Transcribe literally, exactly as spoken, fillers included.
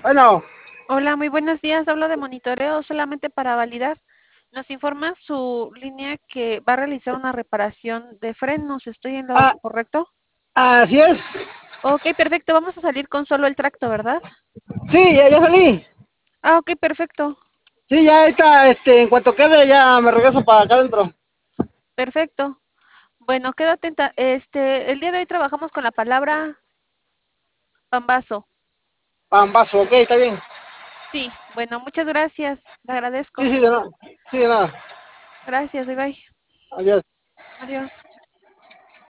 Bueno, Hola, muy buenos días. Hablo de monitoreo solamente para validar. Nos informa su línea que va a realizar una reparación de frenos. ¿Estoy en lo ah, correcto? así es. Ok, perfecto. Vamos a salir con solo el tracto, ¿verdad? Sí, ya, ya salí. Ah, ok, perfecto. Sí, ya está, este, en cuanto quede ya me regreso para acá adentro. Perfecto. Bueno, quedo atenta. Este, el día de hoy trabajamos con la palabra pambazo. Pambazo, ok, está bien. Sí, bueno, muchas gracias. Le Sí, agradezco. sí, de nada. Sí, de nada. Gracias, bye bye. Adiós. Adiós.